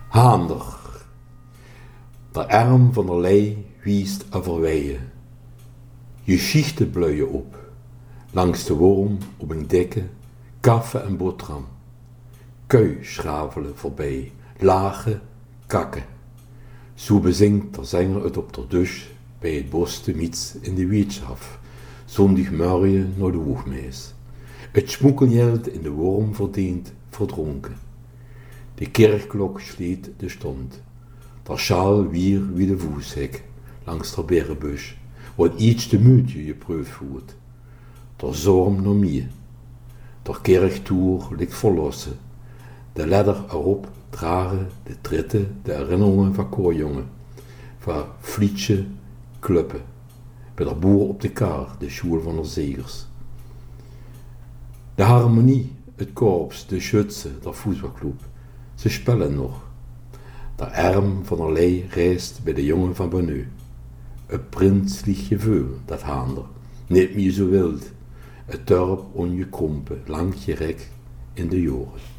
Haander. De arm van der lei wiest overweien. Je schicht de bluien op. Langs de worm op een dikke, kaffe en boterham. Kui schavelen voorbij, lagen, kakken. Zo bezingt de zanger het op de dus bij het boste miets in de wietschaf. Zondagmorgen naar de hoogmees. Het smoekelgeld in de worm verdient, verdronken. De kerkklok sliet de stond. Der schaal wier wie de voeshek langs de berrenbus, wat iets te muutje je proef voert. Der zorm naar mij. Der kerktoer ligt verlossen. De ladder erop dragen de tritten, de herinneringen van koorjongen. Van Vlietje, Kluppen. Bij de boer op de kar, de school van de zegers. De harmonie, het korps, de schutsen, de voetbalclub. Ze spelen nog. De arm van der lei reist bij de jongen van Benu. Het prinselijk gevoel, dat haander. Niet meer zo wild. Het dorp ongekrompen, lang gerekt in de jaren.